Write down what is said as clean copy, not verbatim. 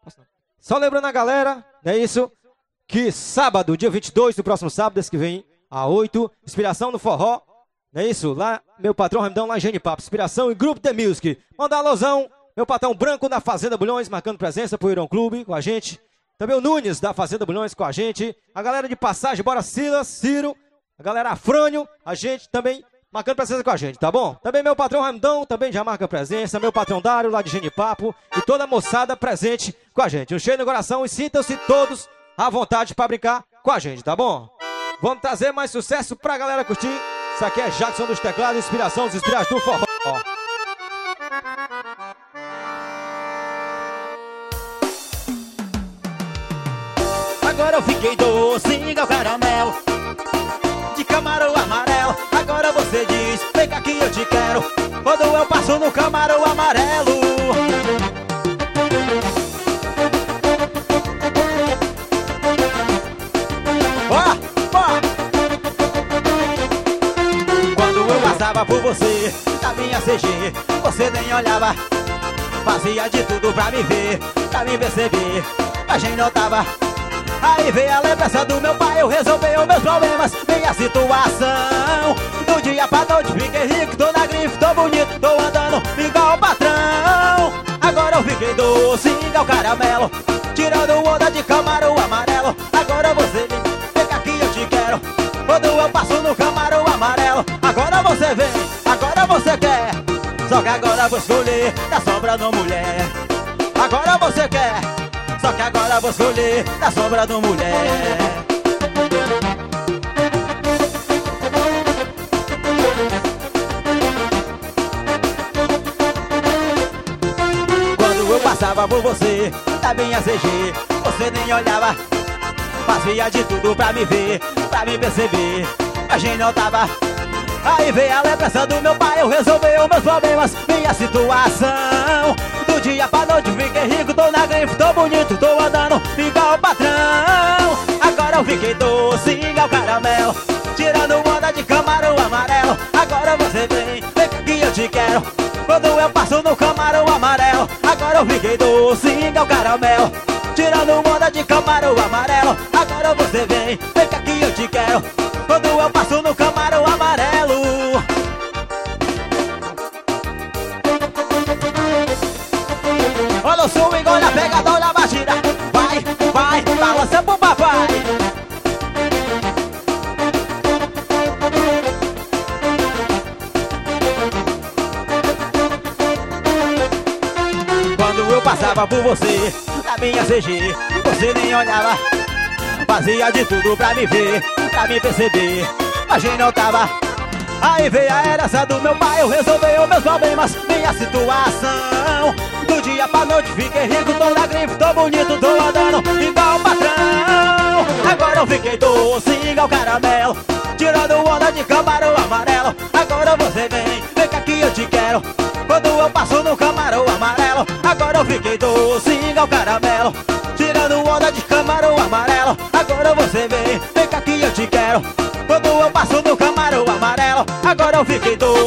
Só lembrando a galera, não é isso? Que sábado, dia 22 do próximo sábado, esse que vem, a 8, Inspiração no Forró. Não é isso? Lá, meu patrão Ramdão, lá em Genipapo. Inspiração e Grupo The Music. Mandar um alôzão, meu patrão Branco da Fazenda Bulhões, marcando presença pro Irão Clube com a gente. Também o Nunes da Fazenda Bulhões com a gente. A galera de Passagem, bora Silas, Ciro. A galera Afrânio, a gente também marcando presença com a gente, tá bom? Também meu patrão Ramdão, também já marca presença. Meu patrão Dário, lá de Genipapo. E toda a moçada presente com a gente. Um cheiro no coração e sintam-se todos à vontade pra brincar com a gente, tá bom? Vamos trazer mais sucesso pra galera curtir. Isso aqui é Jackson dos Teclados, inspiração dos inspirados do forró. Agora eu fiquei doce, igual caramelo, de camarão amarelo. Agora você diz, vem cá que eu te quero, quando eu passo no camarão amarelo. Quando eu passava por você, da minha CG, você nem olhava, fazia de tudo pra me ver, pra me perceber, mas nem notava. Aí veio a lembrança do meu pai, eu resolvi os meus problemas, minha situação. Do dia pra noite fiquei rico, tô na grife, tô bonito, tô andando igual o patrão. Agora eu fiquei doce, igual caramelo, tirando onda de camarão amarelo. Agora você vem cá que eu te quero, quando eu passo no camarão amarelo. Agora você vem, agora você quer, só que agora eu vou escolher, tá sobrando mulher. Agora você quer, só que agora vou escolher, tá sobrando mulher. Quando eu passava por você, da minha CG, você nem olhava, fazia de tudo pra me ver, pra me perceber, mas nem notava. Aí veio a lembrança do meu pai, eu resolvi os meus problemas, minha situação. Do dia pra noite fiquei rico, tô na grife, tô bonito, tô andando igual o patrão. Agora eu fiquei doce, igual caramelo, tirando onda de camarão amarelo. Agora você vem cá que eu te quero, quando eu passo no camarão amarelo. Agora eu fiquei doce, igual caramelo, tirando onda de camarão amarelo. Agora você vem cá que eu te quero, quando eu passo no camarão amarelo. Olha o swing, olha a pegada, olha a batida. Vai, vai, balança pro papai. Quando eu passava por você, na minha CG, você nem olhava, fazia de tudo pra me ver, pra me perceber, mas nem notava. Aí veio a herança do meu pai, eu resolvi os meus problemas, minha situação. Do dia pra noite fiquei rico, tô na grife, tô bonito, tô andando igual o patrão. Agora eu fiquei doce, igual caramelo, tirando onda de camarão amarelo. Agora você vem cá que eu te quero, quando eu passo no camarão amarelo. Agora eu fiquei doce, igual caramelo, tirando onda de camarão amarelo. Agora você vem cá que eu te quero, quando eu passo no camarão amarelo. Agora eu fiquei doce.